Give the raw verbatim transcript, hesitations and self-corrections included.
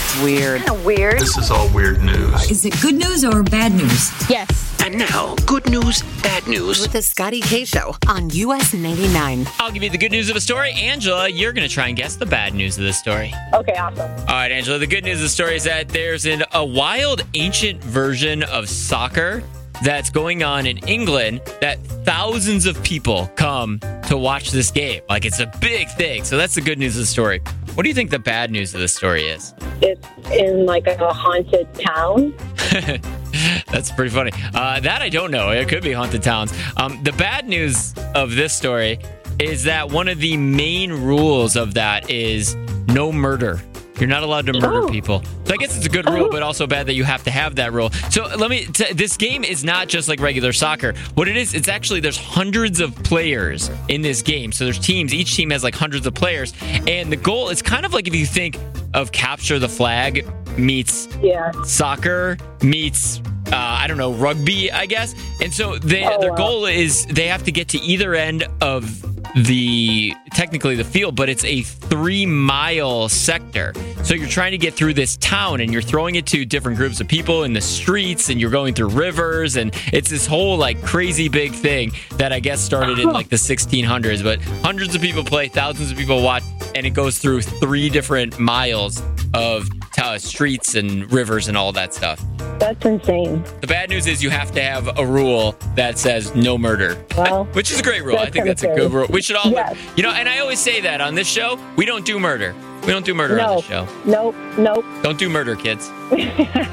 Weird. Kind of weird. This is all weird news. Is it good news or bad news? Yes. And now, good news, bad news. With the Scotty K Show on U S ninety-nine. I'll give you the good news of a story. Angela, you're going to try and guess the bad news of the story. Okay, awesome. All right, Angela, the good news of the story is that there's an, a wild, ancient version of soccer that's going on in England that thousands of people come to watch this game. Like, it's a big thing. So that's the good news of the story. What do you think the bad news of the story is? It's in like a haunted town. That's pretty funny. Uh, that I don't know. It could be haunted towns. Um, the bad news of this story is that one of the main rules of that is no murder. You're not allowed to murder Oh. people. So I guess it's a good rule, but also bad that you have to have that rule. So let me, t- this game is not just like regular soccer. What it is, it's actually, there's hundreds of players in this game. So there's teams, each team has like hundreds of players. And the goal is kind of like if you think of capture the flag meets Yeah. soccer meets, uh, I don't know, rugby, I guess. And so they, Oh, their wow. goal is they have to get to either end of the, technically the field, but it's a three mile sector. So you're trying to get through this town and you're throwing it to different groups of people in the streets and you're going through rivers. And it's this whole like crazy big thing that I guess started in like the sixteen hundreds, but hundreds of people play, thousands of people watch, and it goes through three different miles of uh, streets and rivers and all that stuff. That's insane. The bad news is you have to have a rule that says no murder, Well, which is a great rule. I that's think kinda that's a good scary. rule. We should all, Yes. you know, and I always say that on this show, we don't do murder. We don't do murder on No. this show. Nope. Nope. Don't do murder, kids.